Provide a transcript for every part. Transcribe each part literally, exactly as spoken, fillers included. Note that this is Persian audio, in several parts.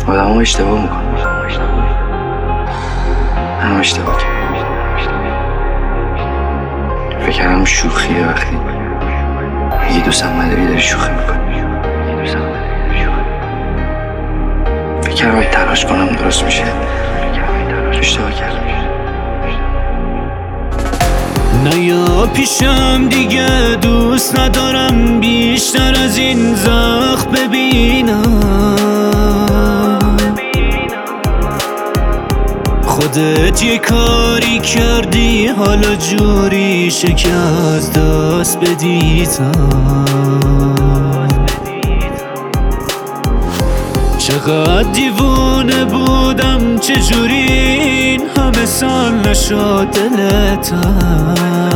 آدم ها اشتباه میکنم، هم اشتباه کردم. فکر کردم شوخیه وقتی میگی دوستم نداری داری شوخی میکنی. فکر کردم اگه تلاش کنم درست میشه. اشتباه کردم. نیا پیشم دیگه، دوست ندارم بیشتر از این زخم ببینم. خودت یه کاری کردی حالا جوری شکست دست بدیدم. چقدر دیوونه بودم، چجوری این همه سال نشد دلتم.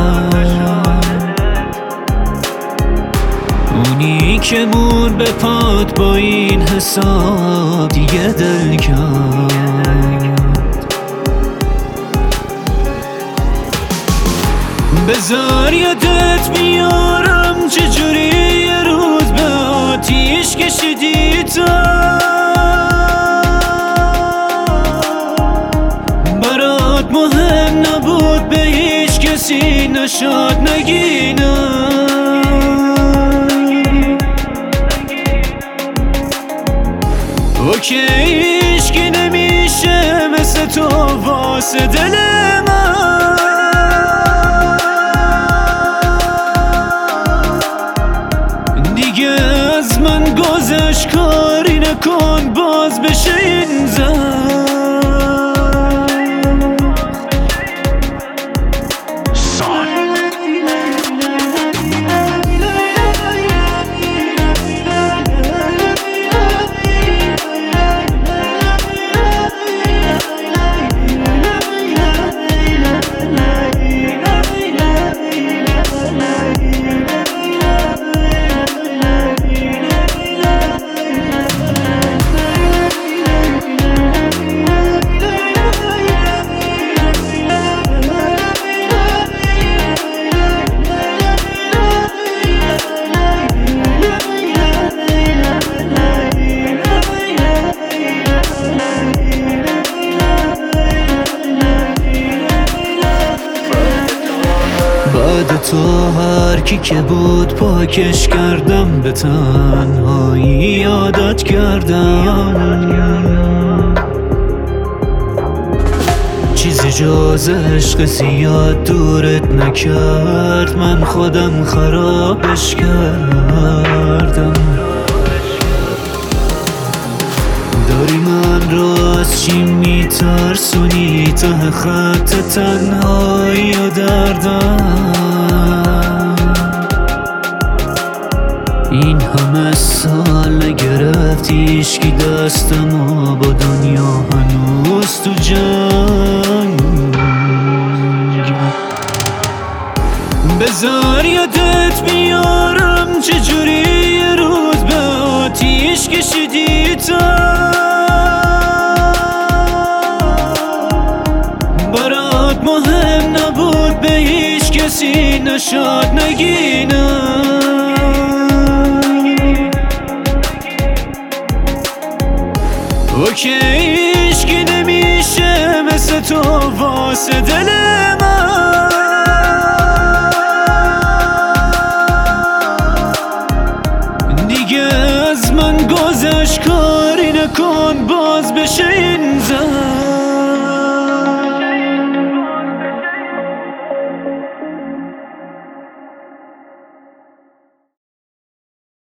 اونی که مون به پاد با این حساب دیگه دل کرد. بذار یادت میارم چجوری یه روز به آتیش کشیدی تو. برات مهم نبود به هیچ کسی نشد نگینم. اوکی هیچکی نمیشه مثل تو واسه دل من. دیگه از من گذشت کاری نکن باز بشه این زن. بعد تو هر کی که بود پاکش کردم، به تنهایی عادت کردم. چیزی جز عشق زیاد دورت نکرد، من خودم خرابش کردم. داری من رو از چی میترسونی، ته خط تنهایی و دردم. این همه سال نگرفتی هیچکی دستمو، با دنیا هنوز تو جنگ. بذار یادت میارم چجوری یه روز به آتیش کشیدی تو. برات مهم نبود به هیچ کسی نشد نگینم. اوکی هیچکی نمیشه مثل تو واسه دل من. دیگه از من گذشت کاری نکن باز بشه این زن.